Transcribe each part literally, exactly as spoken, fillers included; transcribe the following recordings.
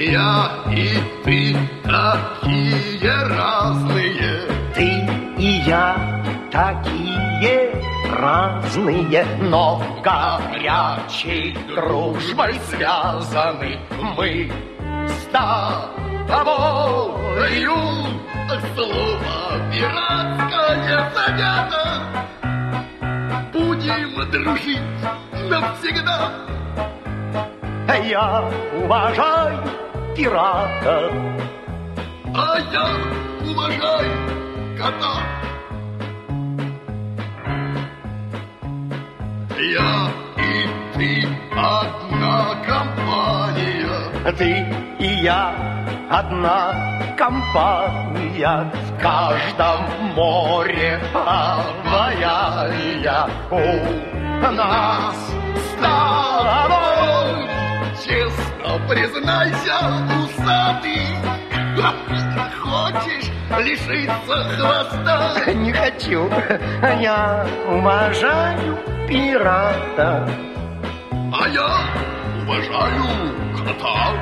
Я и ты такие разные. Ты и я такие разные, но горячей дружбой связаны мы с тобою. Слово пиратское занято. Будем дружить навсегда. Я уважаю пирата, а я уважаю кота. Я и ты одна компания. Ты и я одна компания. В каждом море авария у нас с тобой. Честно признайся, усатый, хочешь лишиться хвоста? Не хочу. Я уважаю пирата, а я уважаю кота.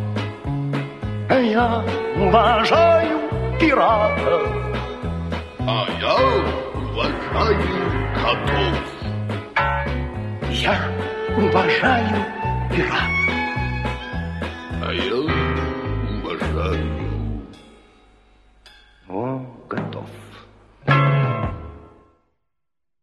Я уважаю пирата, а я уважаю котов. Я уважаю пирата, а я уважаю